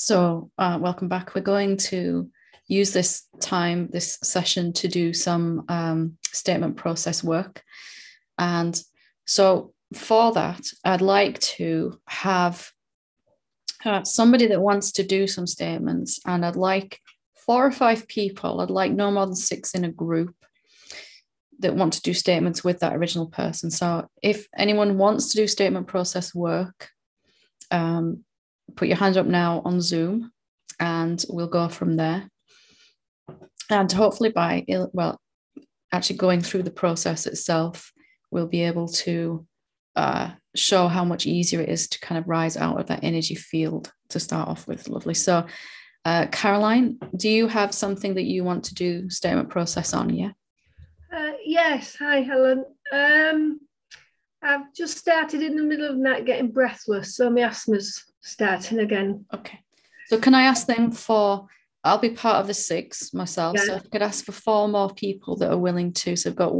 Welcome back. We're going to use this session, to do some statement process work. And so for that, I'd like to have somebody that wants to do some statements, and I'd like 4 or 5 people, I'd like no more than 6 in a group that want to do statements with that original person. So if anyone wants to do statement process work, put your hand up now on Zoom and we'll go from there. And hopefully actually going through the process itself, we'll be able to show how much easier it is to kind of rise out of that energy field to start off with. Lovely. So Caroline, do you have something that you want to do statement process on? Yeah. Yes. Hi, Helen. I've just started in the middle of the night getting breathless, so my asthma's starting again. Okay. So can I ask them I'll be part of the 6 myself. Yeah. So if I could ask for 4 more people that are willing to. So I've got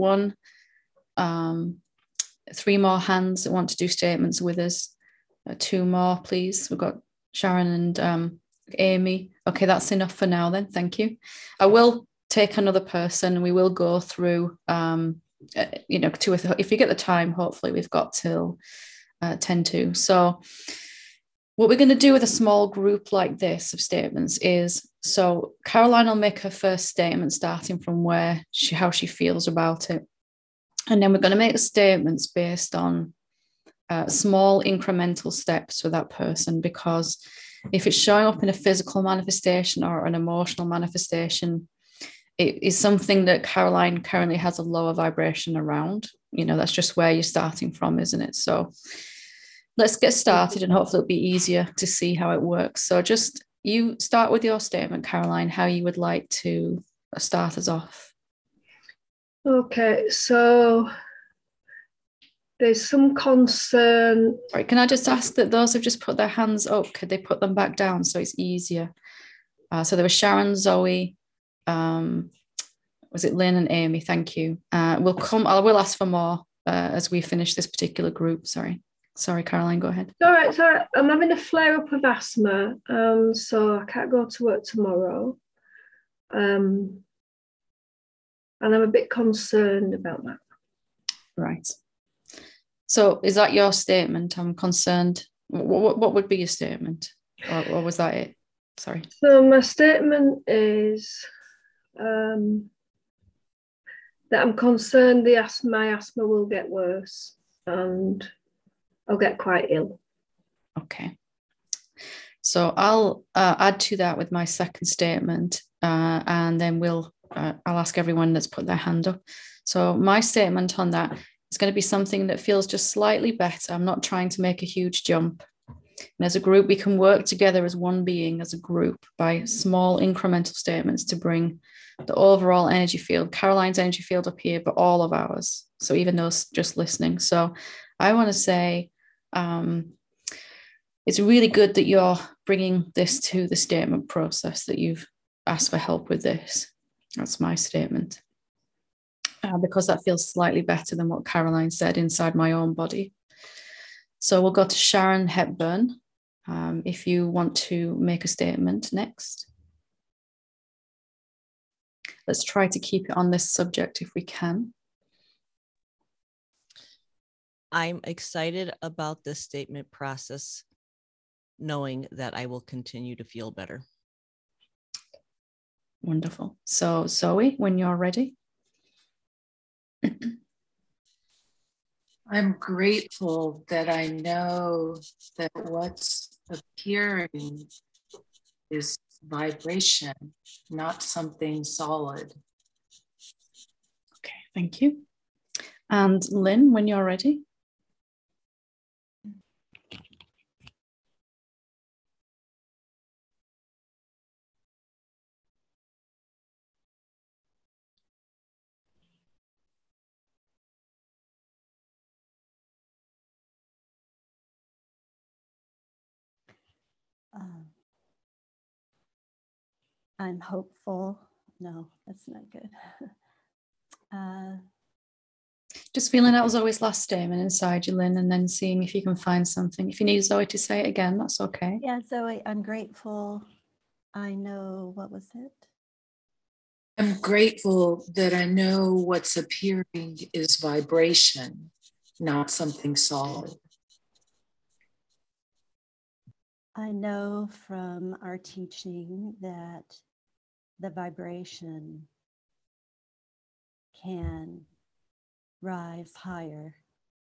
3 more hands that want to do statements with us. 2 more, please. We've got Sharon and Amy. Okay, that's enough for now then. Thank you. I will take another person. We will go through, 2 or 3. If you get the time, hopefully we've got till 10 to. So what we're going to do with a small group like this of statements is, so Caroline will make her first statement starting from how she feels about it. And then we're going to make statements based on small incremental steps for that person, because if it's showing up in a physical manifestation or an emotional manifestation, it is something that Caroline currently has a lower vibration around. That's just where you're starting from, isn't it? So let's get started, and hopefully it'll be easier to see how it works. So just you start with your statement, Caroline, how you would like to start us off. Okay, so there's some concern. Sorry, can I just ask that those who've just put their hands up, could they put them back down so it's easier? So there was Sharon, Zoe, was it Lynn and Amy? Thank you. I will ask for more as we finish this particular group. Sorry, Caroline, go ahead. All right. I'm having a flare up of asthma, so I can't go to work tomorrow. And I'm a bit concerned about that. Right. So is that your statement? I'm concerned. What would be your statement? Or was that it? Sorry. So my statement is that I'm concerned my asthma will get worse and I'll get quite ill. Okay. So I'll add to that with my second statement, and then I'll ask everyone that's put their hand up. So my statement on that is going to be something that feels just slightly better. I'm not trying to make a huge jump. And as a group, we can work together as one being, as a group, by small incremental statements to bring the overall energy field, Caroline's energy field up here, but all of ours. So even those just listening. So I want to say it's really good that you're bringing this to the statement process, that you've asked for help with this. That's my statement. Because that feels slightly better than what Caroline said inside my own body. So we'll go to Sharon Hepburn. If you want to make a statement next. Let's try to keep it on this subject if we can. I'm excited about this statement process, knowing that I will continue to feel better. Wonderful. So Zoe, when you're ready. I'm grateful that I know that what's appearing is vibration, not something solid. Okay, thank you. And Lynn, when you're ready. I'm hopeful. No, that's not good. Just feeling out Zoe's last statement inside you, Lynn, and then seeing if you can find something. If you need Zoe to say it again, that's okay. Yeah, Zoe, I'm grateful. I know, what was it? I'm grateful that I know what's appearing is vibration, not something solid. I know from our teaching that the vibration can rise higher.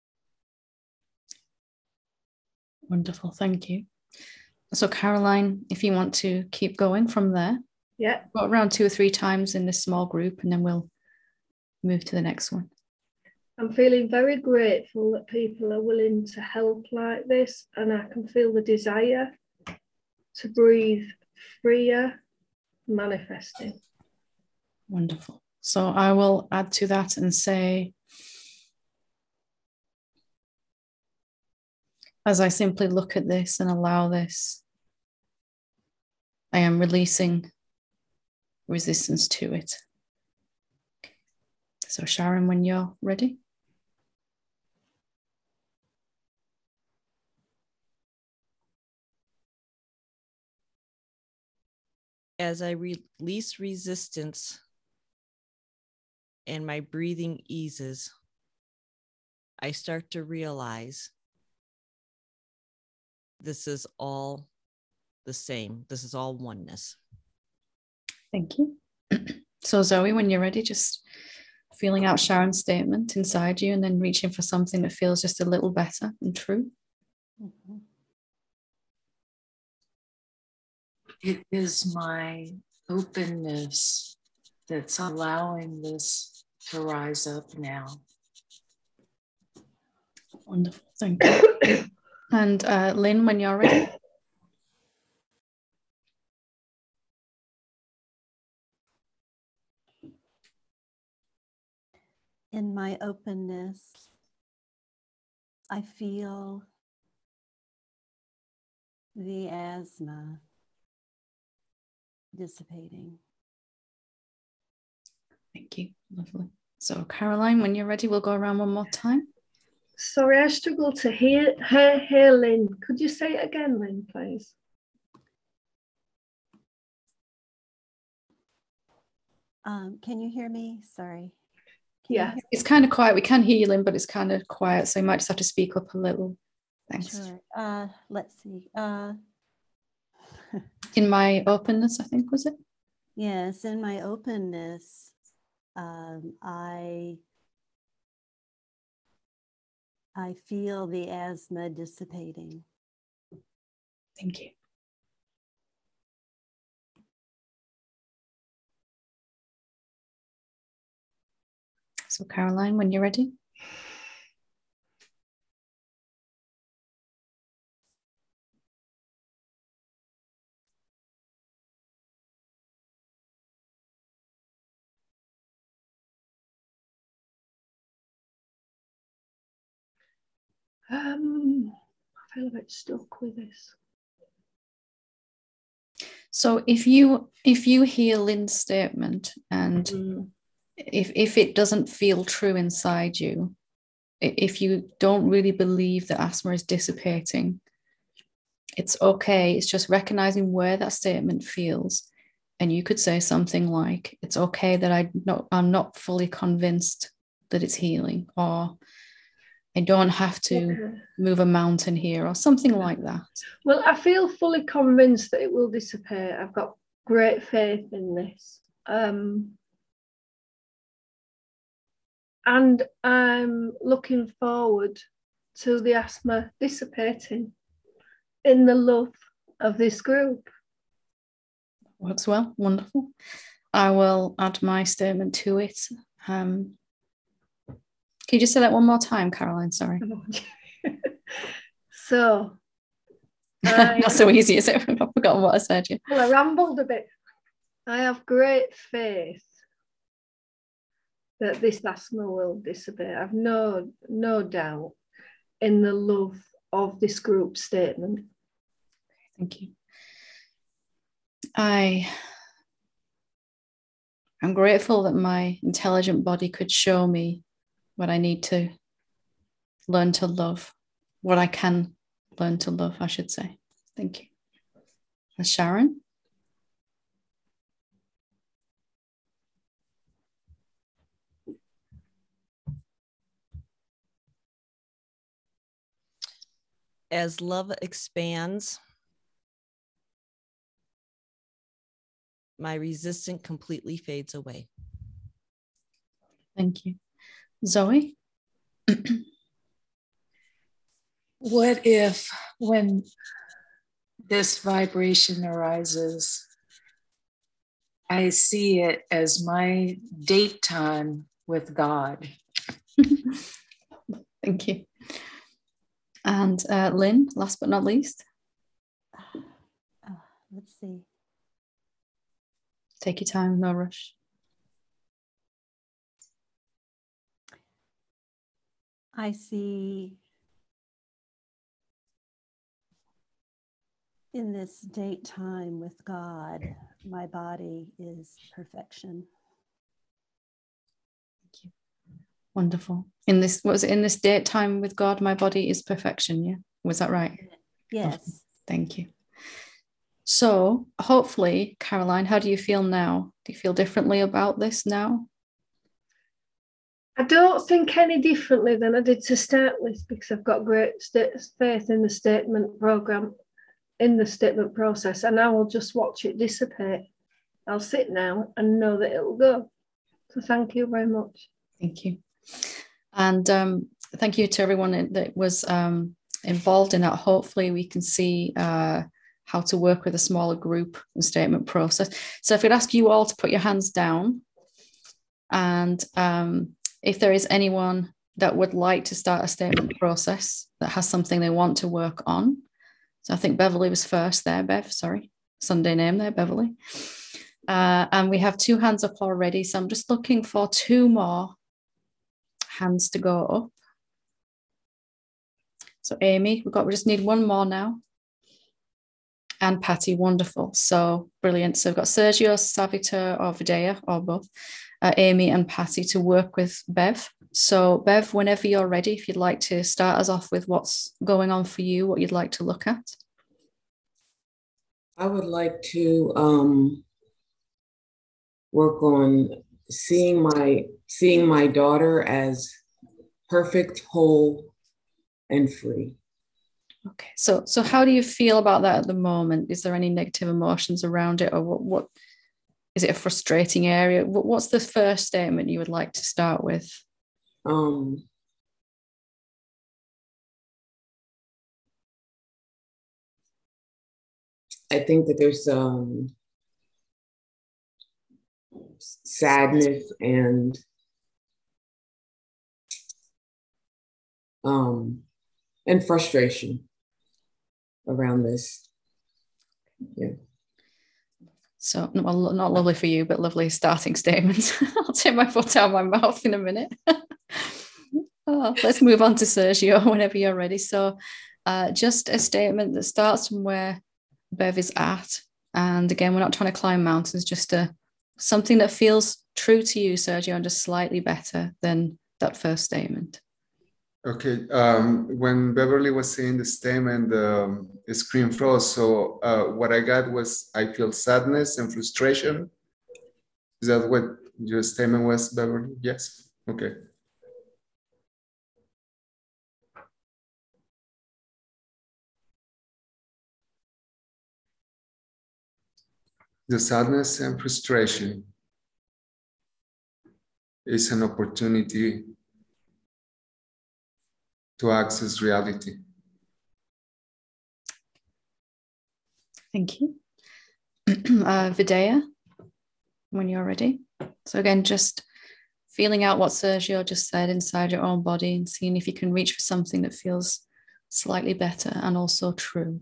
Wonderful, thank you. So Caroline, if you want to keep going from there, Yeah. go around 2 or 3 times in this small group, and then we'll move to the next one. I'm feeling very grateful that people are willing to help like this, and I can feel the desire to breathe freer, manifesting. Wonderful. So I will add to that and say, as I simply look at this and allow this, I am releasing resistance to it. So Sharon, when you're ready. As I release resistance and my breathing eases, I start to realize this is all the same. This is all oneness. Thank you. So Zoe, when you're ready, just feeling out Sharon's statement inside you and then reaching for something that feels just a little better and true. Mhm. It is my openness that's allowing this to rise up now. Wonderful, thank you. And Lynn, when you're ready. In my openness, I feel the asthma dissipating. Thank you, lovely. So Caroline, when you're ready, we'll go around one more time. Sorry, I struggle to hear Lynn. Could you say it again, Lynn, please? Can you hear me? Sorry. Yeah. It's kind of quiet. We can hear you, Lynn, but it's kind of quiet. So you might just have to speak up a little. Thanks. Sure. Let's see. In my openness, I think, was it? Yes, in my openness, I feel the asthma dissipating. Thank you. So Caroline, when you're ready. I feel a bit stuck with this. So if you hear Lynn's statement and if it doesn't feel true inside you, if you don't really believe that asthma is dissipating, it's okay. It's just recognizing where that statement feels. And you could say something like, it's okay that I'm not fully convinced that it's healing, or I don't have to move a mountain here, or something like that. Well, I feel fully convinced that it will dissipate. I've got great faith in this. And I'm looking forward to the asthma dissipating in the love of this group. Works well, wonderful. I will add my statement to it. Can you just say that one more time, Caroline? Sorry. So. Not so easy, is it? I've forgotten what I said. Yeah. Well, I rambled a bit. I have great faith that this asthma will dissipate. I've no doubt in the love of this group statement. Thank you. I'm grateful that my intelligent body could show me what I need to learn to love, what I can learn to love, I should say. Thank you. Sharon? As love expands, my resistance completely fades away. Thank you. Zoe? What if, when this vibration arises, I see it as my date time with God? Thank you. And Lynn, last but not least. Let's see. Take your time, no rush. I see in this date time with God, my body is perfection. Thank you. Wonderful. In this, was it in this date time with God, my body is perfection? Yeah. Was that right? Yes. Oh, thank you. So hopefully, Caroline, how do you feel now? Do you feel differently about this now? I don't think any differently than I did to start with, because I've got great faith in the statement program, in the statement process, and I will just watch it dissipate. I'll sit now and know that it'll go. So thank you very much. Thank you. And thank you to everyone that was involved in that. Hopefully we can see how to work with a smaller group and statement process. So if I'd ask you all to put your hands down, and if there is anyone that would like to start a statement process that has something they want to work on. So I think Beverly was first there, Bev, sorry, Sunday name there, Beverly. And we have 2 hands up already. So I'm just looking for 2 more hands to go up. So Amy, we just need 1 more now. And Patty, wonderful. So brilliant. So we've got Sergio, Savita, or Vidya, or both, Amy and Patty to work with Bev. So Bev, whenever you're ready, if you'd like to start us off with what's going on for you, what you'd like to look at. I would like to work on seeing my daughter as perfect, whole, and free. Okay, so how do you feel about that at the moment? Is there any negative emotions around it, or what is it a frustrating area? What's the first statement you would like to start with? I think that there's sadness and frustration around this. Yeah. So, well, not lovely for you, but lovely starting statement. I'll take my foot out of my mouth in a minute. Let's move on to Sergio whenever you're ready. So just a statement that starts from where Bev is at. And again, we're not trying to climb mountains, just something that feels true to you, Sergio, and just slightly better than that first statement. Okay, when Beverly was saying the statement, the screen froze. So what I got was, I feel sadness and frustration. Is that what your statement was, Beverly? Yes, okay. The sadness and frustration is an opportunity to access reality. Thank you. Vidya, when you're ready. So again, just feeling out what Sergio just said inside your own body and seeing if you can reach for something that feels slightly better and also true.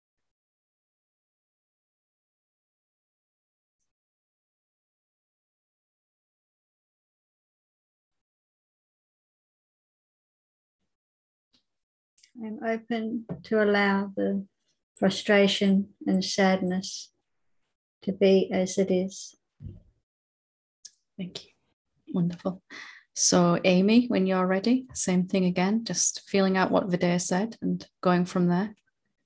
I'm open to allow the frustration and sadness to be as it is. Thank you. Wonderful. So Amy, when you're ready, same thing again, just feeling out what Vidya said and going from there.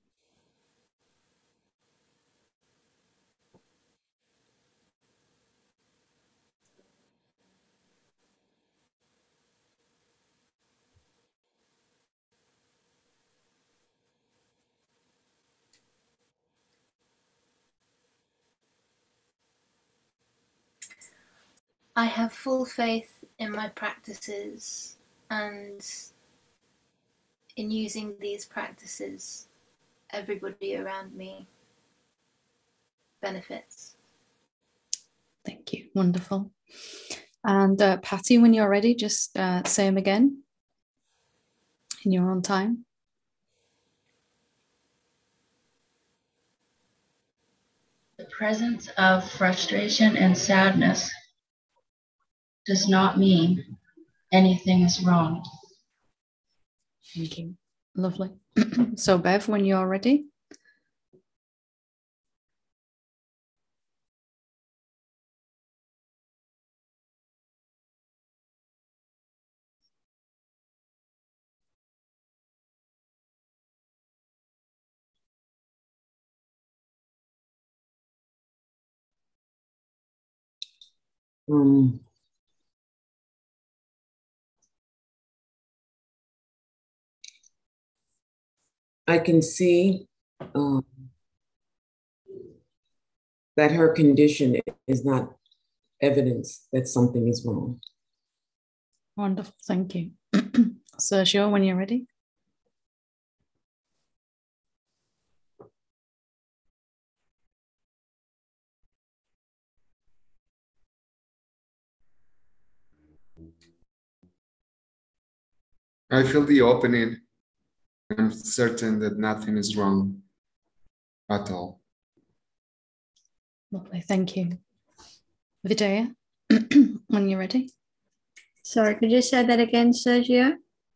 I have full faith in my practices, and in using these practices, everybody around me benefits. Thank you. Wonderful. And Patty, when you're ready, just say them again in your own time. The presence of frustration and sadness does not mean anything is wrong. Thank you. Lovely. So Bev, when you're ready. I can see that her condition is not evidence that something is wrong. Wonderful. Thank you. Sergio, when you're ready. I feel the opening. I'm certain that nothing is wrong at all. Lovely. Thank you. Vidya, when you're ready. Sorry, could you say that again, Sergio?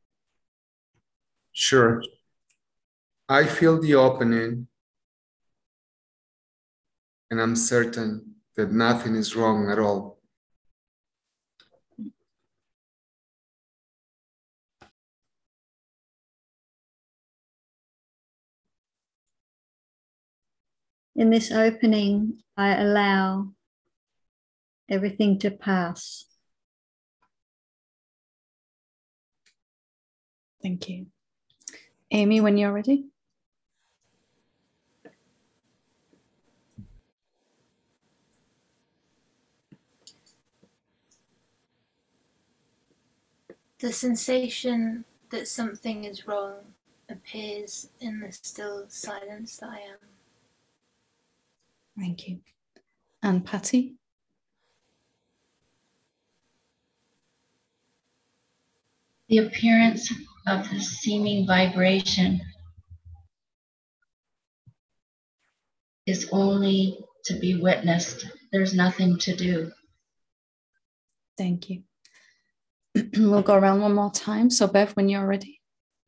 Sure. I feel the opening, and I'm certain that nothing is wrong at all. In this opening, I allow everything to pass. Thank you. Amy, when you're ready. The sensation that something is wrong appears in the still silence that I am. Thank you. And Patty. The appearance of the seeming vibration is only to be witnessed. There's nothing to do. Thank you. We'll go around one more time. So Bev, when you're ready.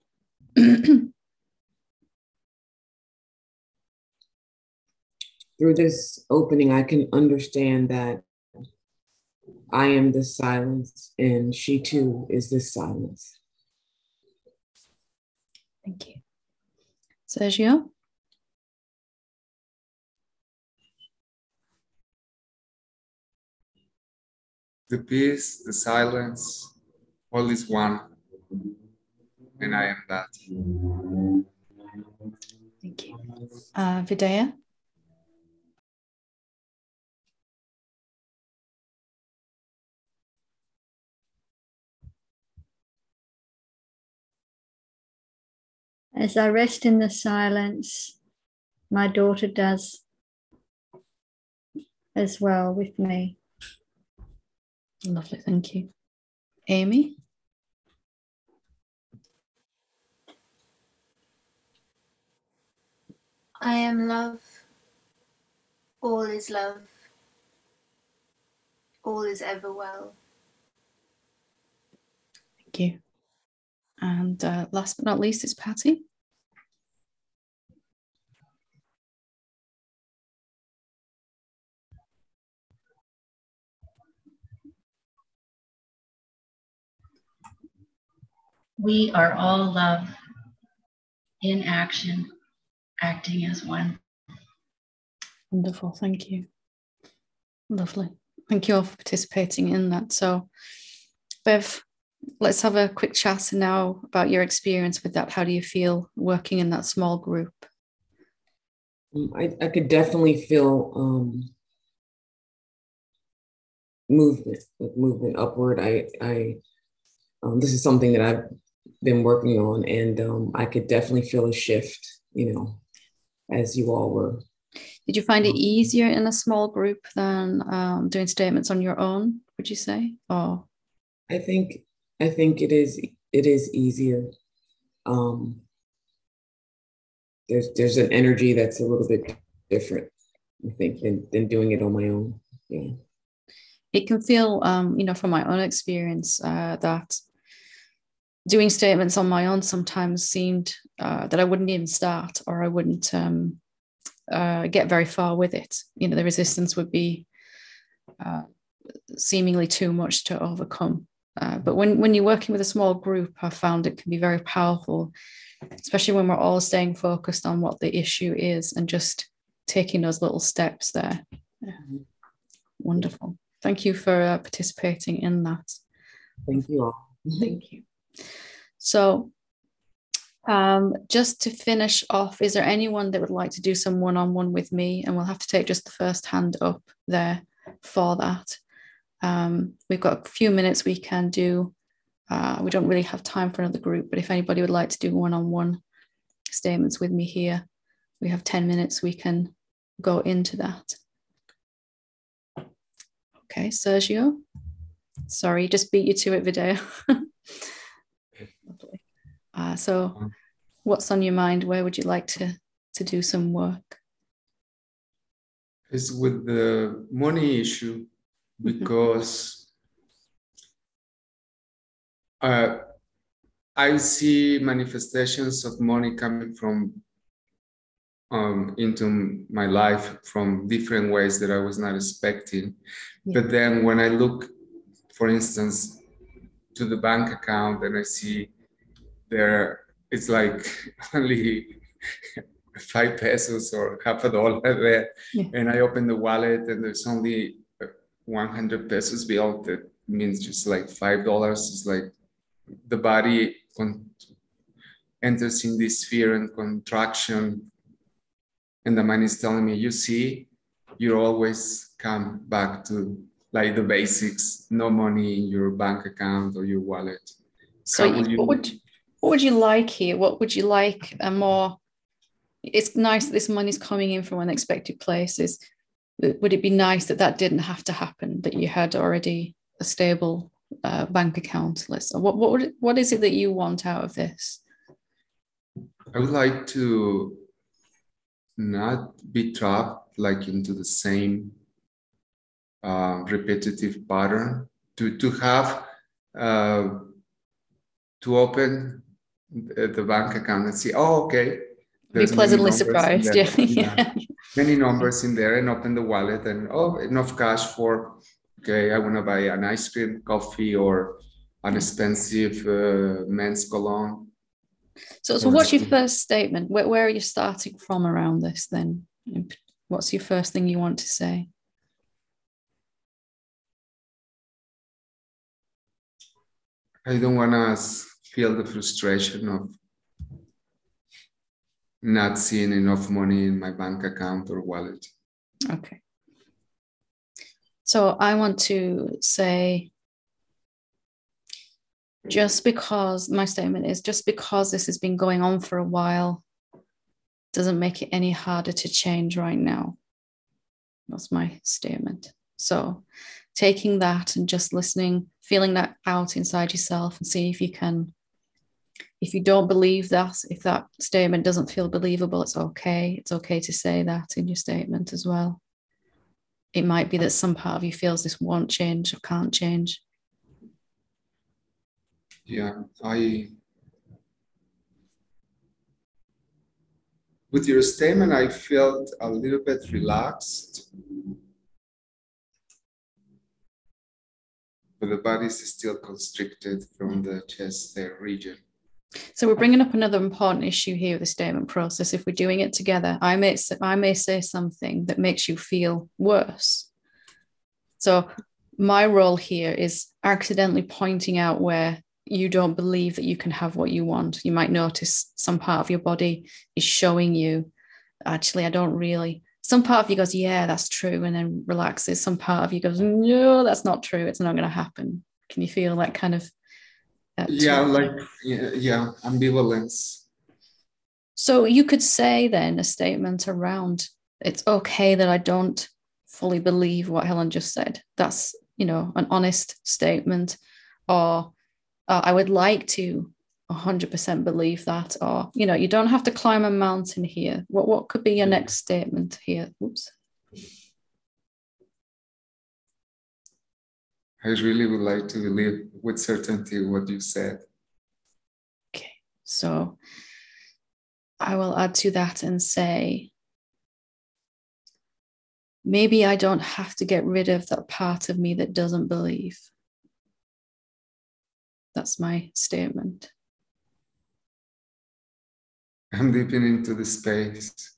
Through this opening, I can understand that I am the silence, and she too is this silence. Thank you. Sergio. The peace, the silence, all is one, and I am that. Thank you. Vidya. As I rest in the silence, my daughter does as well with me. Lovely, thank you. Amy? I am love. All is love. All is ever well. Thank you. And last but not least, it's Patty. We are all love in action, acting as one. Wonderful. Thank you. Lovely. Thank you all for participating in that. So, Bev, let's have a quick chat now about your experience with that. How do you feel working in that small group? I could definitely feel movement upward. This is something that I've been working on, and I could definitely feel a shift, as you all were. Did you find it easier in a small group than doing statements on your own, would you say? Or I think it is easier. There's an energy that's a little bit different, I think, than doing it on my own. Yeah. It can feel, from my own experience, that doing statements on my own sometimes seemed that I wouldn't even start, or I wouldn't get very far with it. The resistance would be seemingly too much to overcome. But when you're working with a small group, I found it can be very powerful, especially when we're all staying focused on what the issue is and just taking those little steps there. Yeah. Wonderful. Thank you for participating in that. Thank you all. Thank you. So just to finish off, is there anyone that would like to do some one-on-one with me? And we'll have to take just the first hand up there for that. We've got a few minutes we can do. We don't really have time for another group, but if anybody would like to do one-on-one statements with me here, we have 10 minutes, we can go into that. Okay, Sergio. Sorry, just beat you to it, Video. So what's on your mind? Where would you like to do some work? It's with the money issue, because I see manifestations of money coming from into my life from different ways that I was not expecting. Yeah. But then when I look, for instance, to the bank account, and I see there, it's like only 5 pesos or half a dollar there. Yeah. And I open the wallet and there's only 100 pesos bill. That means just like $5. It's like the body enters in this fear and contraction. And the mind is telling me, you see, you always come back to like the basics, no money in your bank account or your wallet. So what would you like here? What would you like more? It's nice that this money's coming in from unexpected places. Would it be nice that didn't have to happen, that you had already a stable bank account? What is it that you want out of this? I would like to not be trapped like into the same repetitive pattern, to have to open the bank account and see, oh, okay, be pleasantly surprised. Yeah. Many numbers in there, and open the wallet and, oh, enough cash for, okay, I want to buy an ice cream, coffee, or an expensive men's cologne. So what's your first statement? Where are you starting from around this then? What's your first thing you want to say? I don't want to feel the frustration of not seeing enough money in my bank account or wallet. Okay. So I want to say, just because this has been going on for a while doesn't make it any harder to change right now. That's my statement. So taking that and just listening, feeling that out inside yourself, and see if you can, if you don't believe that, if that statement doesn't feel believable, it's okay. It's okay to say that in your statement as well. It might be that some part of you feels this won't change or can't change. Yeah, with your statement, I felt a little bit relaxed. but the body is still constricted from the chest region. So we're bringing up another important issue here with the statement process. If we're doing it together, I may say something that makes you feel worse. So my role here is accidentally pointing out where you don't believe that you can have what you want. You might notice some part of your body is showing you, actually, I don't really. Some part of you goes, yeah, that's true, and then relaxes. Some part of you goes, no, that's not true. It's not going to happen. Can you feel that kind of? Ambivalence. So you could say then a statement around, it's okay that I don't fully believe what Helen just said. That's, an honest statement. Or I would like to 100% believe that. Or, you don't have to climb a mountain here. What could be your next statement here? Oops. I really would like to believe with certainty what you said. Okay, so I will add to that and say, maybe I don't have to get rid of that part of me that doesn't believe. That's my statement. I'm dipping into the space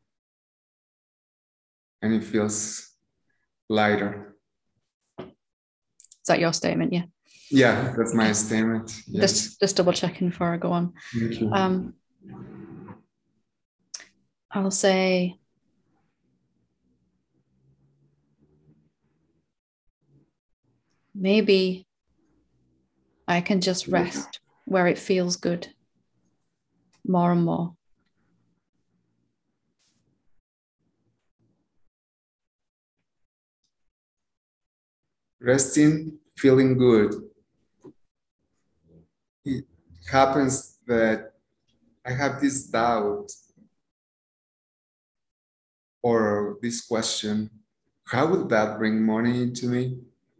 and it feels lighter. Is that your statement? Yeah. Yeah, that's my statement. Yes. Just double checking before I go on. Thank you. I'll say, maybe I can just rest where it feels good more and more. Resting, feeling good. It happens that I have this doubt or this question, how would that bring money into me?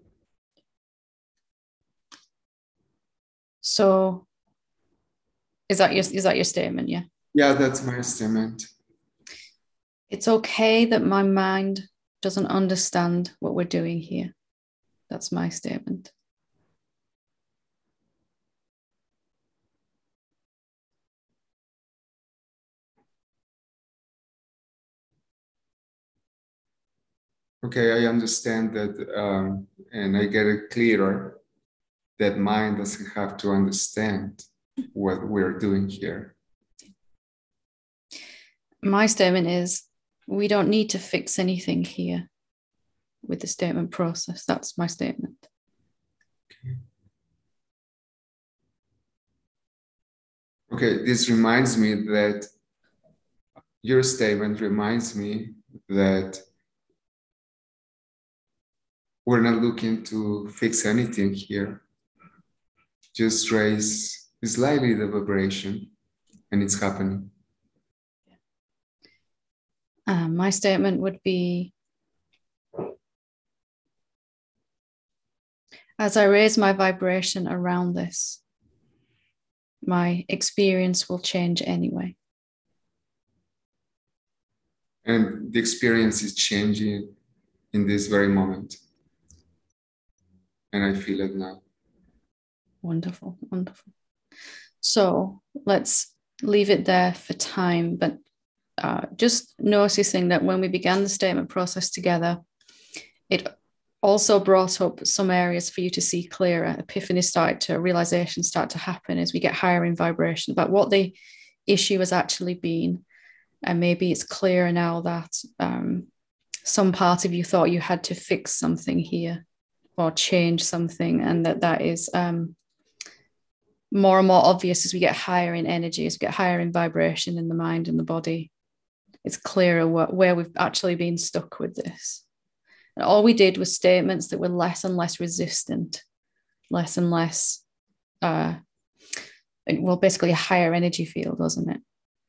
So is that your statement? Yeah. Yeah, that's my statement. It's okay that my mind doesn't understand what we're doing here. That's my statement. Okay, I understand that, and I get it clearer that mind doesn't have to understand what we're doing here. My statement is, we don't need to fix anything here with the statement process. That's my statement. Okay, this reminds me that your statement reminds me that we're not looking to fix anything here. Just raise slightly the vibration and it's happening. My statement would be, as I raise my vibration around this, my experience will change anyway. And the experience is changing in this very moment. And I feel it now. Wonderful, wonderful. So let's leave it there for time, but just noticing that when we began the statement process together, it also brought up some areas for you to see clearer. Epiphanies started to, realizations start to happen as we get higher in vibration about what the issue has actually been. And maybe it's clearer now that some part of you thought you had to fix something here or change something, and that is more and more obvious as we get higher in energy, as we get higher in vibration in the mind and the body. It's clearer where we've actually been stuck with this. And all we did was statements that were less and less resistant, less and less, basically a higher energy field, wasn't it?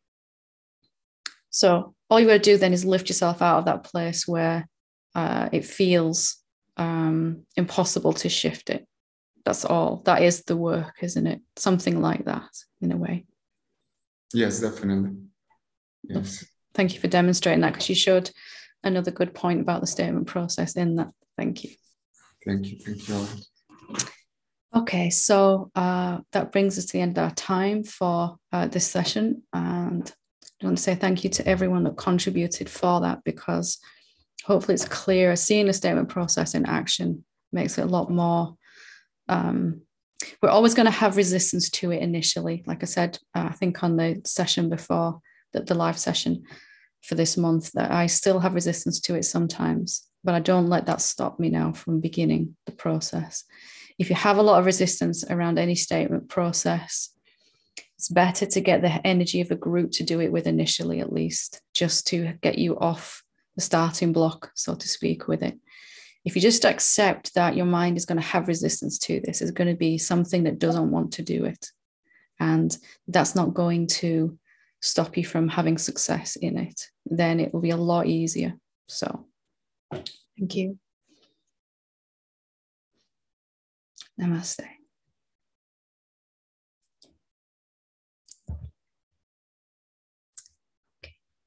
So all you got to do then is lift yourself out of that place where it feels impossible to shift it. That's all. That is the work, isn't it? Something like that, in a way. Yes, definitely. Yes. Thank you for demonstrating that, because you showed another good point about the statement process in that. Thank you. Thank you. Thank you. Okay, so that brings us to the end of our time for this session. And I want to say thank you to everyone that contributed for that, because hopefully it's clear. Seeing the statement process in action makes it a lot more. We're always going to have resistance to it initially. Like I said, I think on the session before, the live session for this month, that I still have resistance to it sometimes, but I don't let that stop me now from beginning the process. If you have a lot of resistance around any statement process, it's better to get the energy of a group to do it with initially, at least, just to get you off the starting block, so to speak, with it. If you just accept that your mind is going to have resistance to this, it's going to be something that doesn't want to do it. And that's not going to stop you from having success in it. Then it will be a lot easier. So, thank you. Namaste.